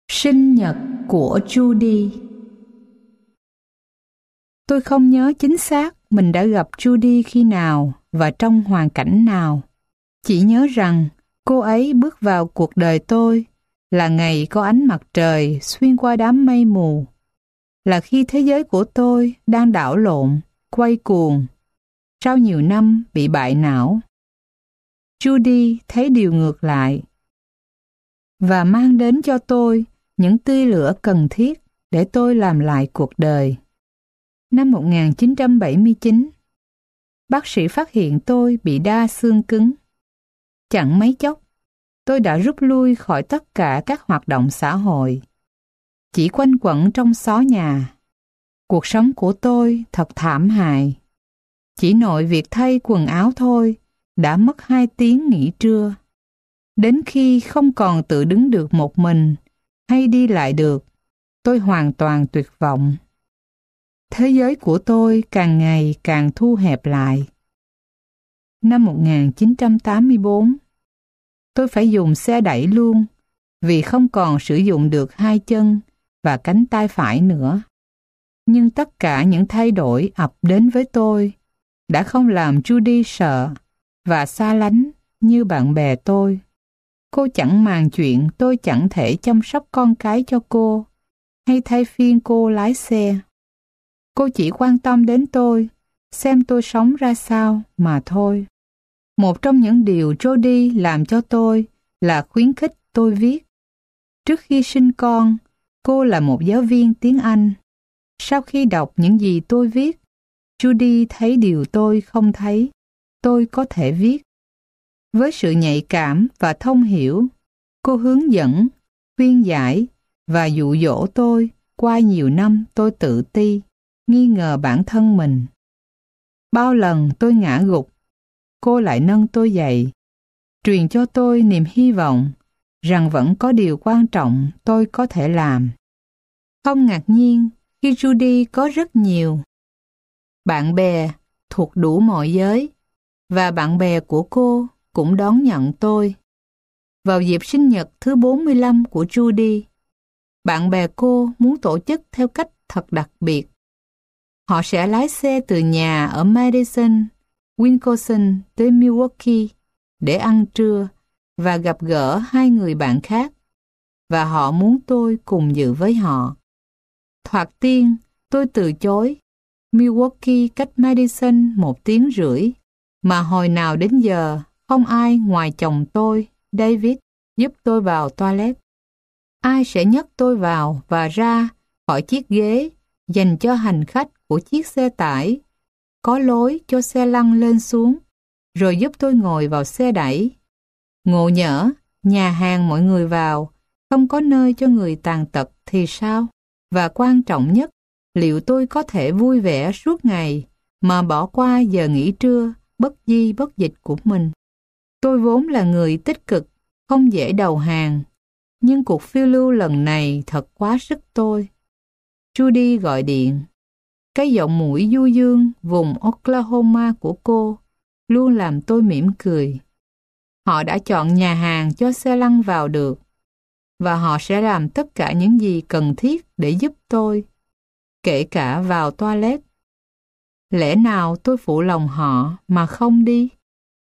Sinh nhật của Judy. Tôi không nhớ chính xác mình đã gặp Judy khi nào và trong hoàn cảnh nào. Chỉ nhớ rằng cô ấy bước vào cuộc đời tôi là ngày có ánh mặt trời xuyên qua đám mây mù, là khi thế giới của tôi đang đảo lộn, quay cuồng, sau nhiều năm bị bại não. Judy thấy điều ngược lại và mang đến cho tôi những tia lửa cần thiết để tôi làm lại cuộc đời. Năm 1979, bác sĩ phát hiện tôi bị đa xương cứng. Chẳng mấy chốc, tôi đã rút lui khỏi tất cả các hoạt động xã hội, chỉ quanh quẩn trong xó nhà. Cuộc sống của tôi thật thảm hại. Chỉ nội việc thay quần áo thôi đã mất 2 tiếng nghỉ trưa. Đến khi không còn tự đứng được một mình hay đi lại được, tôi hoàn toàn tuyệt vọng. Thế giới của tôi càng ngày càng thu hẹp lại. Năm 1984, tôi phải dùng xe đẩy luôn vì không còn sử dụng được 2 chân và cánh tay phải nữa. Nhưng tất cả những thay đổi ập đến với tôi đã không làm Judy sợ và xa lánh như bạn bè tôi. Cô chẳng màng chuyện tôi chẳng thể chăm sóc con cái cho cô hay thay phiên cô lái xe. Cô chỉ quan tâm đến tôi, xem tôi sống ra sao mà thôi. Một trong những điều Jody làm cho tôi là khuyến khích tôi viết. Trước khi sinh con, cô là một giáo viên tiếng Anh. Sau khi đọc những gì tôi viết, Judy thấy điều tôi không thấy. Tôi có thể viết. Với sự nhạy cảm và thông hiểu, cô hướng dẫn, khuyên giải và dụ dỗ tôi qua nhiều năm tôi tự ti, nghi ngờ bản thân mình. Bao lần tôi ngã gục, cô lại nâng tôi dậy, truyền cho tôi niềm hy vọng rằng vẫn có điều quan trọng tôi có thể làm. Không ngạc nhiên khi Judy có rất nhiều bạn bè thuộc đủ mọi giới, và bạn bè của cô cũng đón nhận tôi. Vào dịp sinh nhật thứ 45 của Judy, bạn bè cô muốn tổ chức theo cách thật đặc biệt. Họ sẽ lái xe từ nhà ở Madison, Wisconsin tới Milwaukee để ăn trưa và gặp gỡ 2 người bạn khác, và họ muốn tôi cùng dự với họ. Thoạt tiên, tôi từ chối. Milwaukee cách Madison 1 tiếng rưỡi, mà hồi nào đến giờ không ai ngoài chồng tôi, David, giúp tôi vào toilet. Ai sẽ nhấc tôi vào và ra khỏi chiếc ghế dành cho hành khách của chiếc xe tải, có lối cho xe lăn lên xuống, rồi giúp tôi ngồi vào xe đẩy. Ngộ nhỡ, nhà hàng mọi người vào, không có nơi cho người tàn tật thì sao? Và quan trọng nhất, liệu tôi có thể vui vẻ suốt ngày mà bỏ qua giờ nghỉ trưa bất di bất dịch của mình? Tôi vốn là người tích cực, không dễ đầu hàng, nhưng cuộc phiêu lưu lần này thật quá sức tôi. Judy gọi điện. Cái giọng mũi du dương vùng Oklahoma của cô luôn làm tôi mỉm cười. Họ đã chọn nhà hàng cho xe lăn vào được, và họ sẽ làm tất cả những gì cần thiết để giúp tôi, kể cả vào toilet. Lẽ nào tôi phụ lòng họ mà không đi?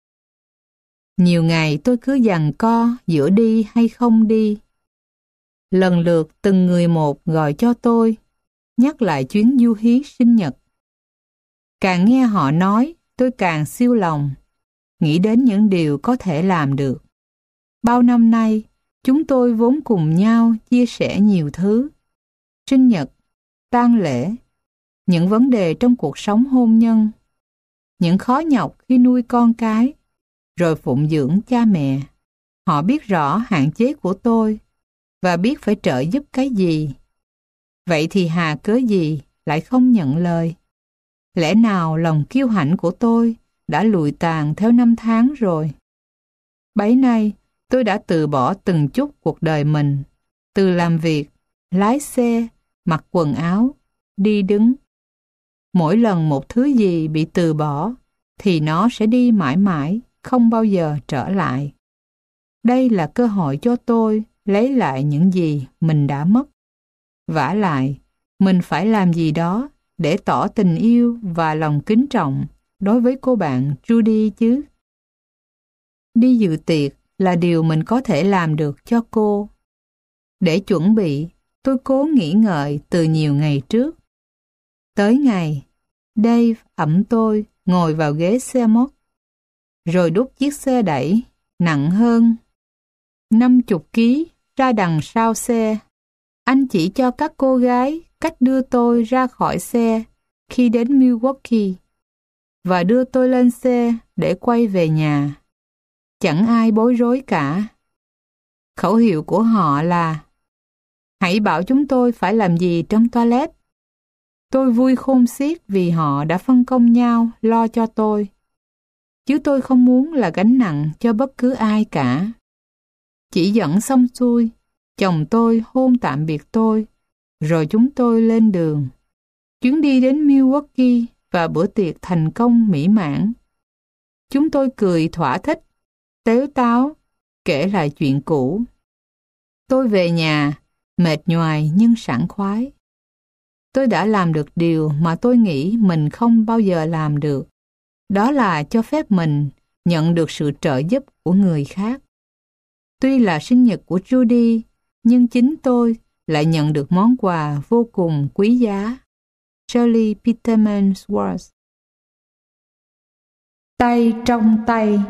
Nhiều ngày tôi cứ giằng co giữa đi hay không đi. Lần lượt từng người một gọi cho tôi, nhắc lại chuyến du hí sinh nhật. Càng nghe họ nói, tôi càng siêu lòng, nghĩ đến những điều có thể làm được. Bao năm nay, chúng tôi vốn cùng nhau chia sẻ nhiều thứ. Sinh nhật, tang lễ, những vấn đề trong cuộc sống hôn nhân, những khó nhọc khi nuôi con cái, rồi phụng dưỡng cha mẹ. Họ biết rõ hạn chế của tôi và biết phải trợ giúp cái gì. Vậy thì hà cớ gì lại không nhận lời? Lẽ nào lòng kiêu hãnh của tôi đã lụi tàn theo năm tháng rồi? Bấy nay, tôi đã từ bỏ từng chút cuộc đời mình, từ làm việc, lái xe, mặc quần áo, đi đứng. Mỗi lần một thứ gì bị từ bỏ, thì nó sẽ đi mãi mãi, không bao giờ trở lại. Đây là cơ hội cho tôi lấy lại những gì mình đã mất. Vả lại, mình phải làm gì đó để tỏ tình yêu và lòng kính trọng đối với cô bạn Judy chứ. Đi dự tiệc là điều mình có thể làm được cho cô. Để chuẩn bị, tôi cố nghĩ ngợi từ nhiều ngày trước. Tới ngày, Dave ẵm tôi ngồi vào ghế xe mốt, rồi đút chiếc xe đẩy nặng hơn 50 ký ra đằng sau xe. Anh chỉ cho các cô gái cách đưa tôi ra khỏi xe khi đến Milwaukee và đưa tôi lên xe để quay về nhà. Chẳng ai bối rối cả. Khẩu hiệu của họ là: hãy bảo chúng tôi phải làm gì trong toilet. Tôi vui khôn xiết vì họ đã phân công nhau lo cho tôi. Chứ tôi không muốn là gánh nặng cho bất cứ ai cả. Chỉ dẫn xong xuôi, chồng tôi hôn tạm biệt tôi, rồi chúng tôi lên đường. Chuyến đi đến Milwaukee và bữa tiệc thành công mỹ mãn. Chúng tôi cười thỏa thích, tếu táo, kể lại chuyện cũ. Tôi về nhà, mệt nhoài nhưng sảng khoái. Tôi đã làm được điều mà tôi nghĩ mình không bao giờ làm được. Đó là cho phép mình nhận được sự trợ giúp của người khác. Tuy là sinh nhật của Judy, nhưng chính tôi lại nhận được món quà vô cùng quý giá. Shirley Peterman Schwartz. Tay trong tay.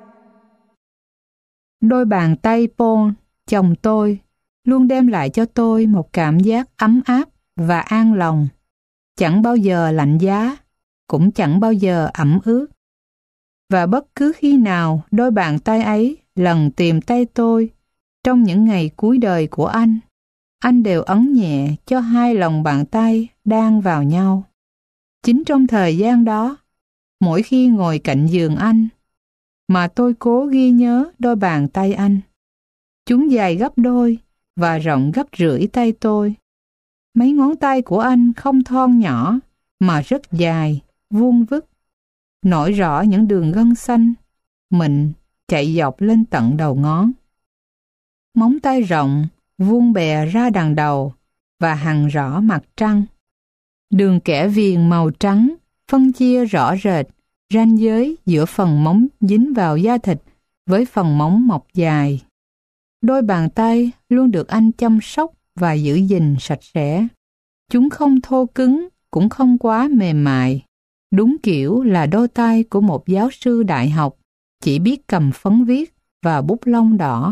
Đôi bàn tay Paul, chồng tôi, luôn đem lại cho tôi một cảm giác ấm áp và an lòng. Chẳng bao giờ lạnh giá, cũng chẳng bao giờ ẩm ướt. Và bất cứ khi nào đôi bàn tay ấy lần tìm tay tôi trong những ngày cuối đời của anh đều ấn nhẹ cho hai lòng bàn tay đan vào nhau. Chính trong thời gian đó, mỗi khi ngồi cạnh giường anh, mà tôi cố ghi nhớ đôi bàn tay anh. Chúng dài gấp đôi và rộng gấp rưỡi tay tôi. Mấy ngón tay của anh không thon nhỏ mà rất dài, vuông vức, nổi rõ những đường gân xanh, mịn chạy dọc lên tận đầu ngón. Móng tay rộng, vuông bè ra đằng đầu và hằn rõ mặt trăng. Đường kẻ viền màu trắng phân chia rõ rệt ranh giới giữa phần móng dính vào da thịt với phần móng mọc dài. Đôi bàn tay luôn được anh chăm sóc và giữ gìn sạch sẽ. Chúng không thô cứng, cũng không quá mềm mại. Đúng kiểu là đôi tay của một giáo sư đại học, chỉ biết cầm phấn viết và bút lông đỏ.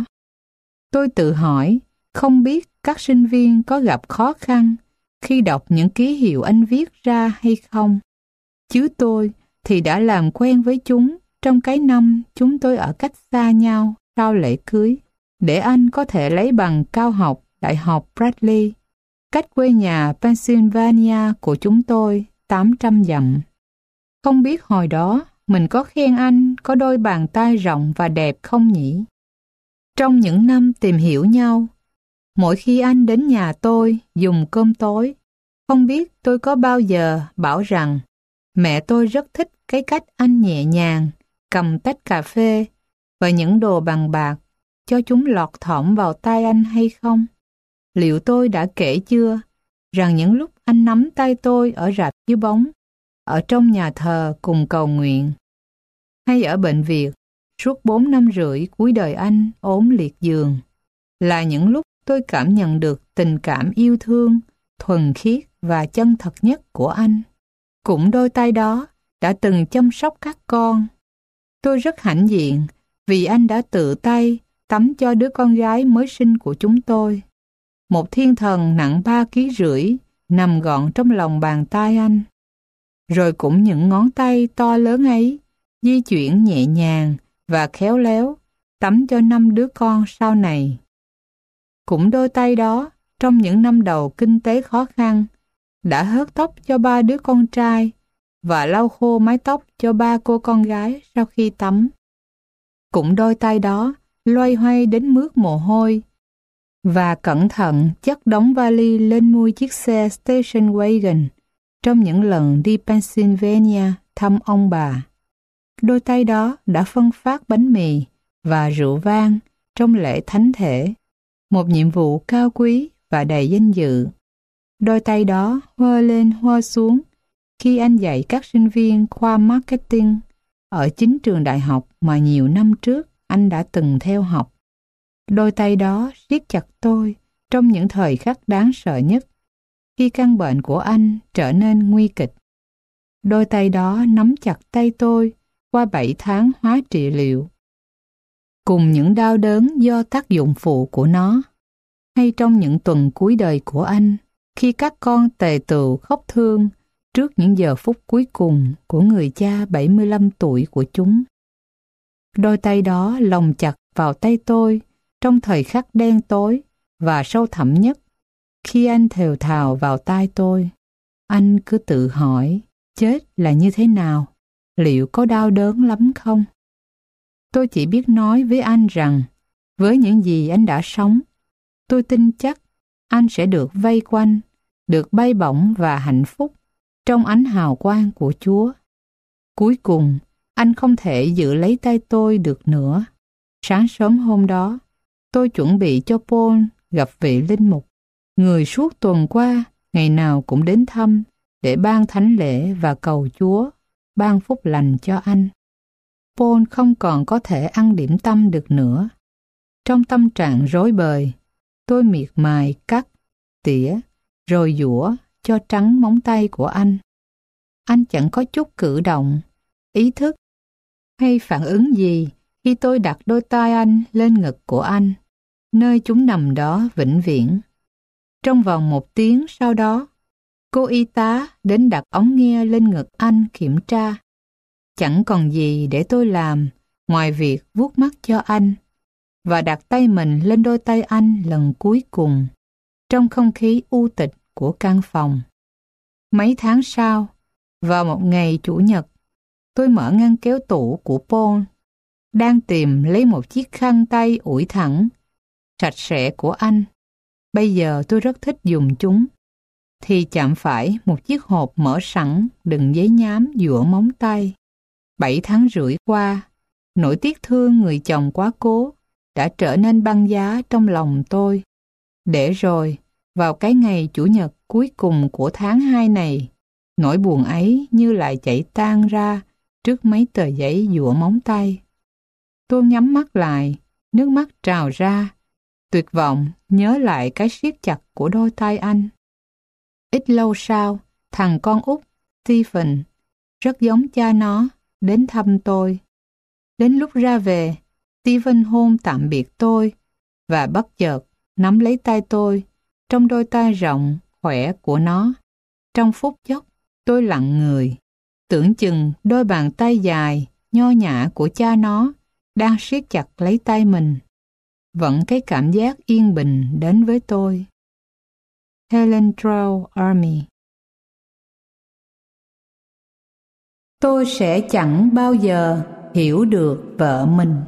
Tôi tự hỏi, không biết các sinh viên có gặp khó khăn khi đọc những ký hiệu anh viết ra hay không. Chứ tôi thì đã làm quen với chúng trong cái năm chúng tôi ở cách xa nhau sau lễ cưới, để anh có thể lấy bằng cao học Đại học Bradley, cách quê nhà Pennsylvania của chúng tôi 800 dặm. Không biết hồi đó mình có khen anh có đôi bàn tay rộng và đẹp không nhỉ? Trong những năm tìm hiểu nhau, mỗi khi anh đến nhà tôi dùng cơm tối, không biết tôi có bao giờ bảo rằng mẹ tôi rất thích cái cách anh nhẹ nhàng cầm tách cà phê và những đồ bằng bạc cho chúng lọt thỏm vào tay anh hay không? Liệu tôi đã kể chưa rằng những lúc anh nắm tay tôi ở rạp chiếu bóng, ở trong nhà thờ cùng cầu nguyện, hay ở bệnh viện suốt 4 năm rưỡi cuối đời anh ốm liệt giường, là những lúc tôi cảm nhận được tình cảm yêu thương, thuần khiết và chân thật nhất của anh. Cũng đôi tay đó đã từng chăm sóc các con. Tôi rất hãnh diện vì anh đã tự tay tắm cho đứa con gái mới sinh của chúng tôi. Một thiên thần nặng 3,5 kg nằm gọn trong lòng bàn tay anh. Rồi cũng những ngón tay to lớn ấy di chuyển nhẹ nhàng và khéo léo tắm cho 5 đứa con sau này. Cũng đôi tay đó, trong những năm đầu kinh tế khó khăn, đã hớt tóc cho 3 đứa con trai và lau khô mái tóc cho 3 cô con gái sau khi tắm. Cũng đôi tay đó loay hoay đến mướt mồ hôi và cẩn thận chất đống vali lên mui chiếc xe station wagon trong những lần đi Pennsylvania thăm ông bà. Đôi tay đó đã phân phát bánh mì và rượu vang trong lễ thánh thể. một nhiệm vụ cao quý và đầy danh dự. Đôi tay đó huơ lên huơ xuống khi anh dạy các sinh viên khoa marketing ở chính trường đại học mà nhiều năm trước anh đã từng theo học. Đôi tay đó siết chặt tôi trong những thời khắc đáng sợ nhất, khi căn bệnh của anh trở nên nguy kịch. Đôi tay đó nắm chặt tay tôi qua 7 tháng hóa trị liệu, cùng những đau đớn do tác dụng phụ của nó, hay trong những tuần cuối đời của anh, khi các con tề tựu khóc thương trước những giờ phút cuối cùng của người cha 75 tuổi của chúng. Đôi tay đó lồng chặt vào tay tôi trong thời khắc đen tối và sâu thẳm nhất, khi anh thều thào vào tai tôi. Anh cứ tự hỏi, chết là như thế nào? Liệu có đau đớn lắm không? Tôi chỉ biết nói với anh rằng, với những gì anh đã sống, tôi tin chắc anh sẽ được vây quanh, được bay bổng và hạnh phúc trong ánh hào quang của Chúa. Cuối cùng, anh không thể giữ lấy tay tôi được nữa. Sáng sớm hôm đó, tôi chuẩn bị cho Paul gặp vị linh mục, người suốt tuần qua ngày nào cũng đến thăm để ban thánh lễ và cầu Chúa ban phúc lành cho anh. Paul không còn có thể ăn điểm tâm được nữa. Trong tâm trạng rối bời, tôi miệt mài cắt, tỉa, rồi giũa cho trắng móng tay của anh. Anh chẳng có chút cử động, ý thức hay phản ứng gì khi tôi đặt đôi tay anh lên ngực của anh, nơi chúng nằm đó vĩnh viễn. Trong vòng 1 tiếng sau đó, cô y tá đến đặt ống nghe lên ngực anh kiểm tra. Chẳng còn gì để tôi làm ngoài việc vuốt mắt cho anh và đặt tay mình lên đôi tay anh lần cuối cùng trong không khí u tịch của căn phòng. Mấy tháng sau, vào một ngày Chủ nhật, tôi mở ngăn kéo tủ của Paul, đang tìm lấy một chiếc khăn tay ủi thẳng, sạch sẽ của anh. Bây giờ tôi rất thích dùng chúng. Thì chạm phải một chiếc hộp mở sẵn đựng giấy nhám dụa móng tay. 7 tháng rưỡi qua, nỗi tiếc thương người chồng quá cố đã trở nên băng giá trong lòng tôi. Để rồi, vào cái ngày Chủ nhật cuối cùng của tháng 2 này, nỗi buồn ấy như lại chảy tan ra trước mấy tờ giấy dụa móng tay. Tôi nhắm mắt lại, nước mắt trào ra, tuyệt vọng nhớ lại cái siết chặt của đôi tay anh. Ít lâu sau, thằng con út Stephen, rất giống cha nó, đến thăm tôi. Đến lúc ra về, Stephen hôn tạm biệt tôi và bất chợt nắm lấy tay tôi trong đôi tay rộng, khỏe của nó. Trong phút chốc, tôi lặng người, tưởng chừng đôi bàn tay dài, nho nhã của cha nó đang siết chặt lấy tay mình. Vẫn cái cảm giác yên bình đến với tôi. Helen Trow Army. Tôi sẽ chẳng bao giờ hiểu được vợ mình.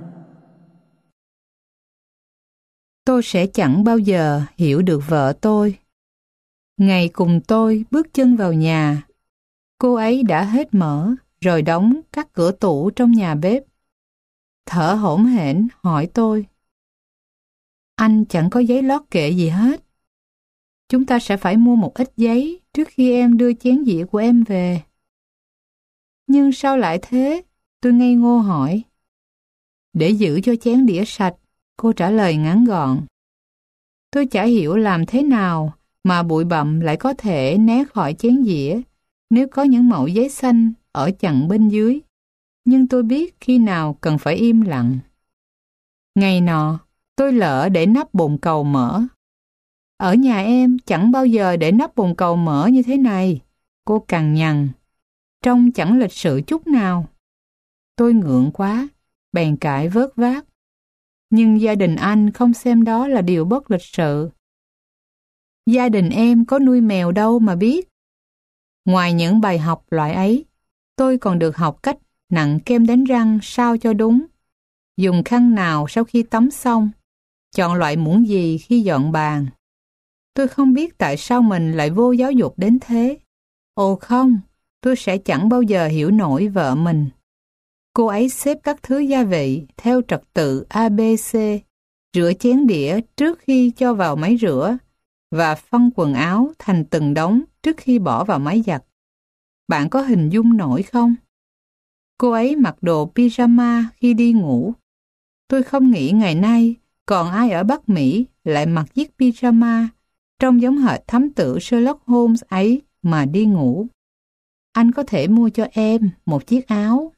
Tôi sẽ chẳng bao giờ hiểu được vợ tôi. Ngày cùng tôi bước chân vào nhà, cô ấy đã hết mở rồi đóng các cửa tủ trong nhà bếp. Thở hổn hển hỏi tôi: anh chẳng có giấy lót kệ gì hết. Chúng ta sẽ phải mua một ít giấy trước khi em đưa chén dĩa của em về. Nhưng sao lại thế? Tôi ngây ngô hỏi. Để giữ cho chén đĩa sạch, cô trả lời ngắn gọn. Tôi chả hiểu làm thế nào mà bụi bặm lại có thể né khỏi chén dĩa nếu có những mẩu giấy xanh ở chặn bên dưới. Nhưng tôi biết khi nào cần phải im lặng. Ngày nọ, tôi lỡ để nắp bồn cầu mở. Ở nhà em chẳng bao giờ để nắp bồn cầu mở như thế này, cô cằn nhằn. Trông chẳng lịch sự chút nào. Tôi ngượng quá, bèn cãi vớt vát. Nhưng gia đình anh không xem đó là điều bất lịch sự. Gia đình em có nuôi mèo đâu mà biết. Ngoài những bài học loại ấy, tôi còn được học cách nặn kem đánh răng sao cho đúng, dùng khăn nào sau khi tắm xong, chọn loại muỗng gì khi dọn bàn. Tôi không biết tại sao mình lại vô giáo dục đến thế. Ồ không, tôi sẽ chẳng bao giờ hiểu nổi vợ mình. Cô ấy xếp các thứ gia vị theo trật tự ABC, rửa chén đĩa trước khi cho vào máy rửa và phân quần áo thành từng đống trước khi bỏ vào máy giặt. Bạn có hình dung nổi không? Cô ấy mặc đồ pyjama khi đi ngủ. Tôi không nghĩ ngày nay còn ai ở Bắc Mỹ lại mặc chiếc pyjama trông giống hệt thám tử Sherlock Holmes ấy mà đi ngủ. Anh có thể mua cho em một chiếc áo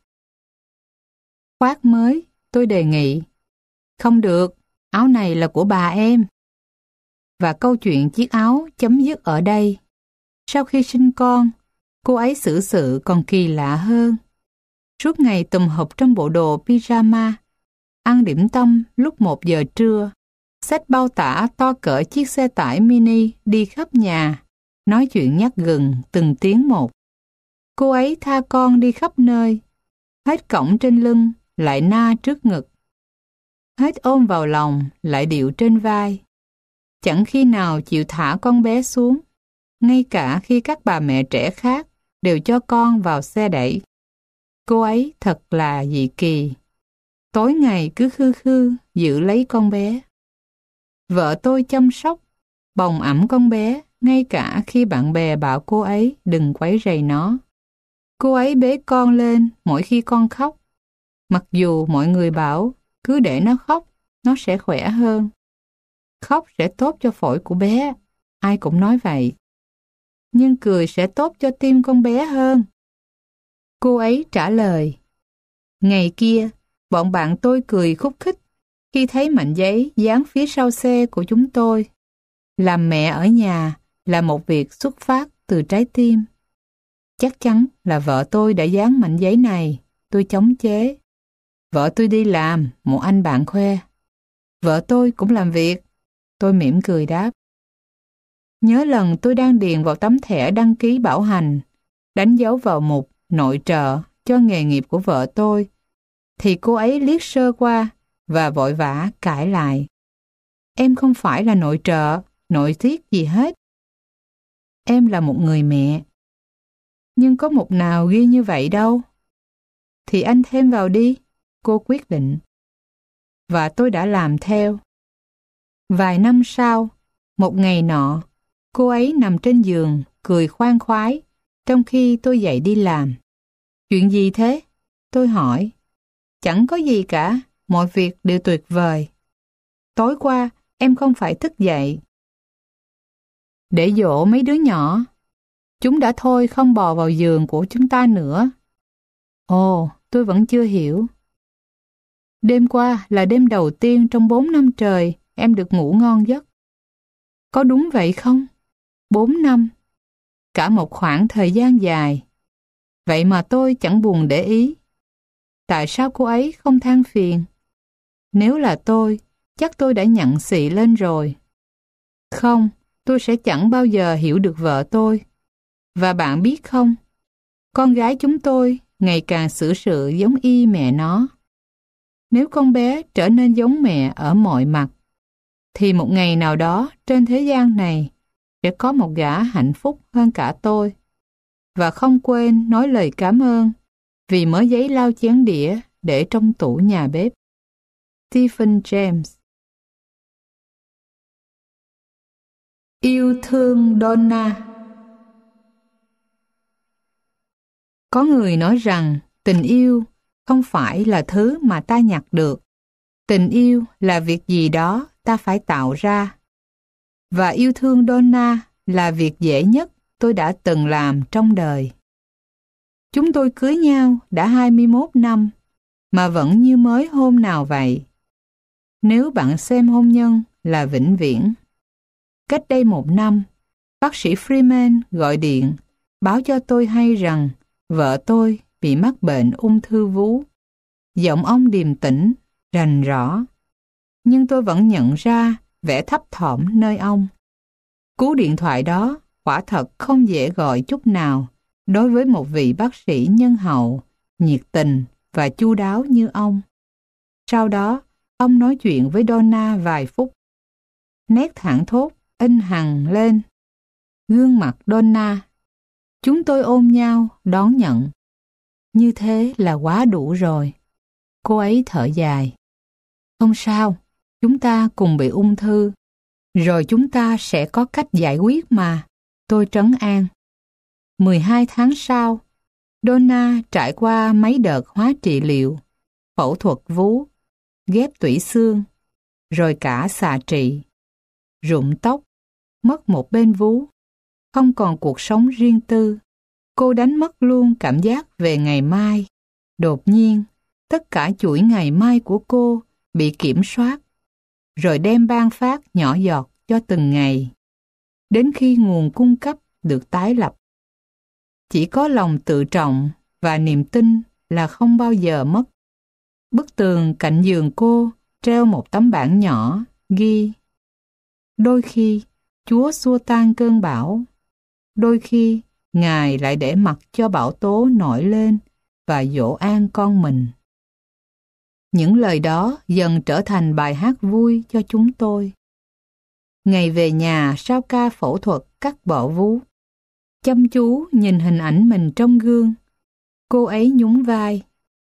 khoác mới, tôi đề nghị. Không được, áo này là của bà em. Và câu chuyện chiếc áo chấm dứt ở đây. Sau khi sinh con, cô ấy xử sự còn kỳ lạ hơn. Suốt ngày tùm hụp trong bộ đồ pyjama, ăn điểm tâm lúc 1 giờ trưa, xách bao tải to cỡ chiếc xe tải mini đi khắp nhà, nói chuyện nhắc gừng từng tiếng một. Cô ấy tha con đi khắp nơi, hết cõng trên lưng, lại na trước ngực. Hết ôm vào lòng, lại điệu trên vai. Chẳng khi nào chịu thả con bé xuống, ngay cả khi các bà mẹ trẻ khác đều cho con vào xe đẩy. Cô ấy thật là dị kỳ. Tối ngày cứ khư khư giữ lấy con bé. Vợ tôi chăm sóc, bồng ẵm con bé ngay cả khi bạn bè bảo cô ấy đừng quấy rầy nó. Cô ấy bế con lên mỗi khi con khóc. Mặc dù mọi người bảo cứ để nó khóc, nó sẽ khỏe hơn. Khóc sẽ tốt cho phổi của bé, ai cũng nói vậy. Nhưng cười sẽ tốt cho tim con bé hơn. Cô ấy trả lời. Ngày kia, bọn bạn tôi cười khúc khích khi thấy mảnh giấy dán phía sau xe của chúng tôi. Làm mẹ ở nhà là một việc xuất phát từ trái tim. Chắc chắn là vợ tôi đã dán mảnh giấy này, tôi chống chế. Vợ tôi đi làm, một anh bạn khoe. Vợ tôi cũng làm việc, tôi mỉm cười đáp. Nhớ lần tôi đang điền vào tấm thẻ đăng ký bảo hành, đánh dấu vào mục nội trợ cho nghề nghiệp của vợ tôi, thì cô ấy liếc sơ qua và vội vã cãi lại. Em không phải là nội trợ, nội tiết gì hết. Em là một người mẹ. Nhưng có mục nào ghi như vậy đâu. Thì anh thêm vào đi, cô quyết định. Và tôi đã làm theo. Vài năm sau, một ngày nọ, cô ấy nằm trên giường, cười khoan khoái, trong khi tôi dậy đi làm. Chuyện gì thế? Tôi hỏi. Chẳng có gì cả, mọi việc đều tuyệt vời. Tối qua, em không phải thức dậy để dỗ mấy đứa nhỏ. Chúng đã thôi không bò vào giường của chúng ta nữa. Ồ, tôi vẫn chưa hiểu. Đêm qua là đêm đầu tiên trong 4 năm trời em được ngủ ngon giấc. Có đúng vậy không? 4 năm. Cả một khoảng thời gian dài. Vậy mà tôi chẳng buồn để ý. Tại sao cô ấy không than phiền? Nếu là tôi, chắc tôi đã nhặn xị lên rồi. Không, tôi sẽ chẳng bao giờ hiểu được vợ tôi. Và bạn biết không, con gái chúng tôi ngày càng xử sự giống y mẹ nó. Nếu con bé trở nên giống mẹ ở mọi mặt, thì một ngày nào đó trên thế gian này sẽ có một gã hạnh phúc hơn cả tôi. Và không quên nói lời cảm ơn vì mớ giấy lau chén đĩa để trong tủ nhà bếp. Stephen James. Yêu thương Donna. Có người nói rằng tình yêu không phải là thứ mà ta nhặt được. Tình yêu là việc gì đó ta phải tạo ra. Và yêu thương Donna là việc dễ nhất tôi đã từng làm trong đời. Chúng tôi cưới nhau đã 21 năm, mà vẫn như mới hôm nào vậy. Nếu bạn xem hôn nhân là vĩnh viễn. Cách đây 1 năm, bác sĩ Freeman gọi điện báo cho tôi hay rằng vợ tôi bị mắc bệnh ung thư vú. Giọng ông điềm tĩnh, rành rõ. Nhưng tôi vẫn nhận ra vẻ thấp thỏm nơi ông. Cú điện thoại đó quả thật không dễ gọi chút nào đối với một vị bác sĩ nhân hậu, nhiệt tình và chu đáo như ông. Sau đó, ông nói chuyện với Donna vài phút. Nét thảng thốt in hằn lên gương mặt Donna. Chúng tôi ôm nhau đón nhận. Như thế là quá đủ rồi. Cô ấy thở dài. Không sao, Chúng ta cùng bị ung thư, rồi chúng ta sẽ có cách giải quyết mà, tôi trấn an. 12 tháng sau, Donna trải qua mấy đợt hóa trị liệu, phẫu thuật vú, ghép tủy xương, rồi cả xạ trị, rụng tóc, mất một bên vú, không còn cuộc sống riêng tư. Cô đánh mất luôn cảm giác về ngày mai. Đột nhiên, tất cả chuỗi ngày mai của cô bị kiểm soát, rồi đem ban phát nhỏ giọt cho từng ngày, đến khi nguồn cung cấp được tái lập. Chỉ có lòng tự trọng và niềm tin là không bao giờ mất. Bức tường cạnh giường cô treo một tấm bảng nhỏ ghi: đôi khi Chúa xua tan cơn bão, đôi khi Ngài lại để mặc cho bão tố nổi lên và dỗ an con mình. Những lời đó dần trở thành bài hát vui cho chúng tôi. Ngày về nhà sau ca phẫu thuật cắt bỏ vú, chăm chú nhìn hình ảnh mình trong gương, cô ấy nhún vai.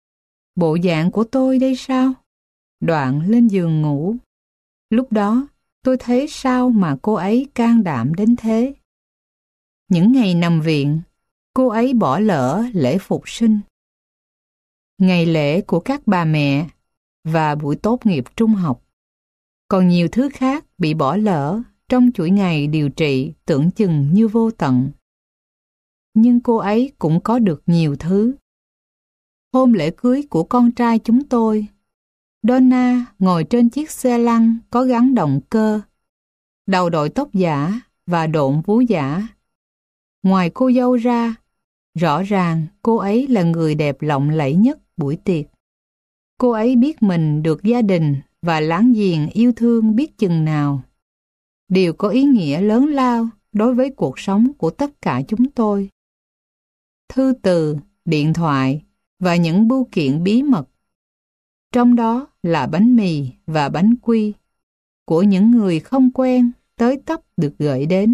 Bộ dạng của tôi đây sao? Đoạn lên giường ngủ. Lúc đó tôi thấy sao mà cô ấy can đảm đến thế. Những ngày nằm viện, cô ấy bỏ lỡ lễ phục sinh, ngày lễ của các bà mẹ và buổi tốt nghiệp trung học. Còn nhiều thứ khác bị bỏ lỡ trong chuỗi ngày điều trị tưởng chừng như vô tận. Nhưng cô ấy cũng có được nhiều thứ. Hôm lễ cưới của con trai chúng tôi, Donna ngồi trên chiếc xe lăn có gắn động cơ, đầu đội tóc giả và độn vú giả. Ngoài cô dâu ra, rõ ràng cô ấy là người đẹp lộng lẫy nhất buổi tiệc. Cô ấy biết mình được gia đình và láng giềng yêu thương biết chừng nào. Điều có ý nghĩa lớn lao đối với cuộc sống của tất cả chúng tôi. Thư từ, điện thoại và những bưu kiện bí mật. Trong đó là bánh mì và bánh quy của những người không quen tới tấp được gửi đến.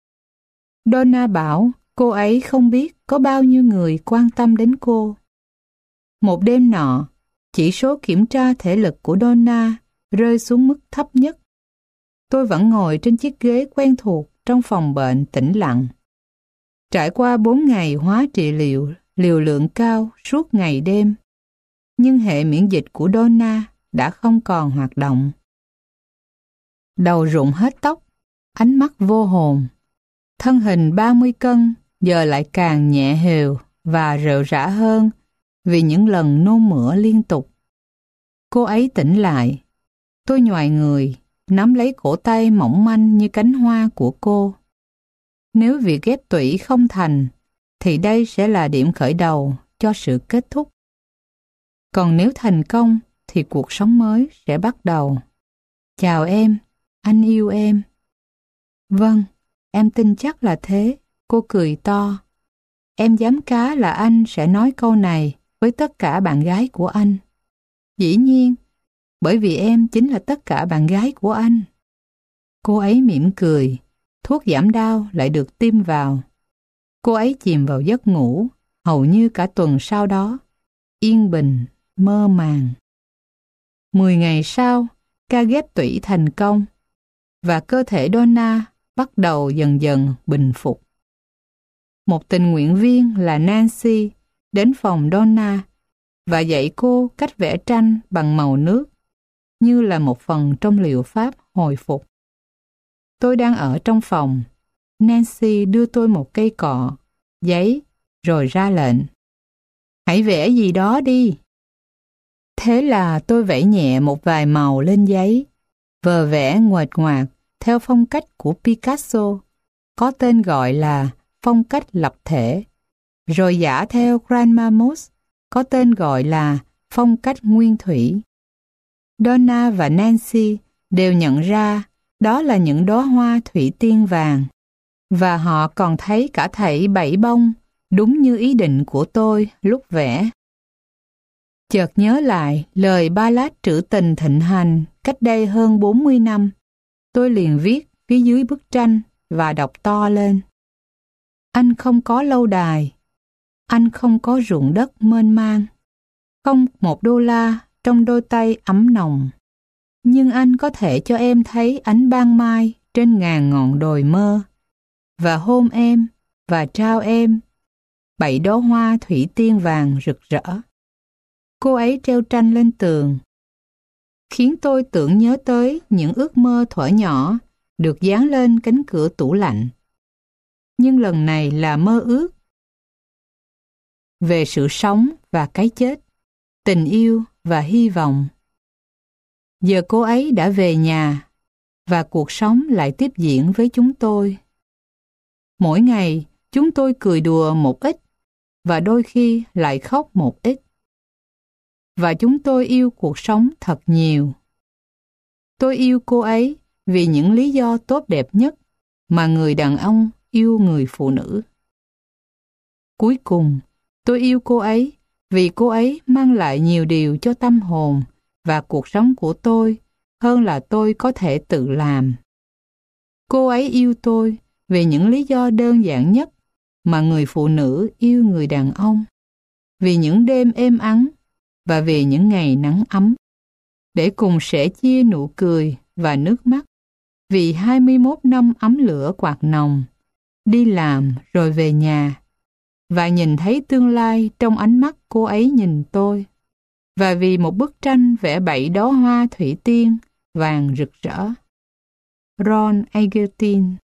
Donna bảo cô ấy không biết có bao nhiêu người quan tâm đến cô. Một đêm nọ, chỉ số kiểm tra thể lực của Donna rơi xuống mức thấp nhất. Tôi vẫn ngồi trên chiếc ghế quen thuộc trong phòng bệnh tĩnh lặng. Trải qua 4 ngày hóa trị liệu liều lượng cao suốt ngày đêm, nhưng hệ miễn dịch của Donna đã không còn hoạt động. Đầu rụng hết tóc, ánh mắt vô hồn. Thân hình 30 cân giờ lại càng nhẹ hều và rệu rã hơn vì những lần nôn mửa liên tục. Cô ấy tỉnh lại. Tôi nhoài người, nắm lấy cổ tay mỏng manh như cánh hoa của cô. Nếu việc ghép tủy không thành, thì đây sẽ là điểm khởi đầu cho sự kết thúc. Còn nếu thành công, thì cuộc sống mới sẽ bắt đầu. Chào em, anh yêu em. Vâng, em tin chắc là thế, cô cười to. Em dám cá là anh sẽ nói câu này với tất cả bạn gái của anh. Dĩ nhiên, bởi vì em chính là tất cả bạn gái của anh. Cô ấy mỉm cười, thuốc giảm đau lại được tiêm vào. Cô ấy chìm vào giấc ngủ, hầu như cả tuần sau đó, yên bình, mơ màng. 10 ngày sau, ca ghép tủy thành công, và cơ thể Donna bắt đầu dần dần bình phục. Một tình nguyện viên là Nancy đến phòng Donna và dạy cô cách vẽ tranh bằng màu nước, như là một phần trong liệu pháp hồi phục. Tôi đang ở trong phòng. Nancy đưa tôi một cây cọ, giấy, rồi ra lệnh. Hãy vẽ gì đó đi. Thế là tôi vẽ nhẹ một vài màu lên giấy, vờ vẽ nguệch ngoạc theo phong cách của Picasso, có tên gọi là phong cách lập thể, rồi giả theo Grandma Moss, có tên gọi là phong cách nguyên thủy. Donna và Nancy đều nhận ra đó là những đóa hoa thủy tiên vàng, và họ còn thấy cả thảy 7 bông, đúng như ý định của tôi lúc vẽ. Chợt nhớ lại lời ballad trữ tình thịnh hành cách đây hơn 40 năm. Tôi liền viết phía dưới bức tranh và đọc to lên. Anh không có lâu đài, anh không có ruộng đất mênh mang, không $1 trong đôi tay ấm nồng, nhưng anh có thể cho em thấy ánh ban mai trên ngàn ngọn đồi mơ, và hôn em và trao em 7 đóa hoa thủy tiên vàng rực rỡ. Cô ấy treo tranh lên tường, khiến tôi tưởng nhớ tới những ước mơ thuở nhỏ được dán lên cánh cửa tủ lạnh. Nhưng lần này là mơ ước về sự sống và cái chết, tình yêu và hy vọng. Giờ cô ấy đã về nhà và cuộc sống lại tiếp diễn với chúng tôi. Mỗi ngày chúng tôi cười đùa một ít và đôi khi lại khóc một ít. Và chúng tôi yêu cuộc sống thật nhiều. Tôi yêu cô ấy vì những lý do tốt đẹp nhất mà người đàn ông yêu người phụ nữ. Cuối cùng, tôi yêu cô ấy vì cô ấy mang lại nhiều điều cho tâm hồn và cuộc sống của tôi hơn là tôi có thể tự làm. Cô ấy yêu tôi vì những lý do đơn giản nhất mà người phụ nữ yêu người đàn ông. Vì những đêm êm ắng và vì những ngày nắng ấm, để cùng sẻ chia nụ cười và nước mắt. Vì 21 năm ấm lửa quạt nồng, đi làm rồi về nhà, và nhìn thấy tương lai trong ánh mắt cô ấy nhìn tôi. Và vì một bức tranh vẽ 7 đóa hoa thủy tiên vàng rực rỡ. Ron Egerton.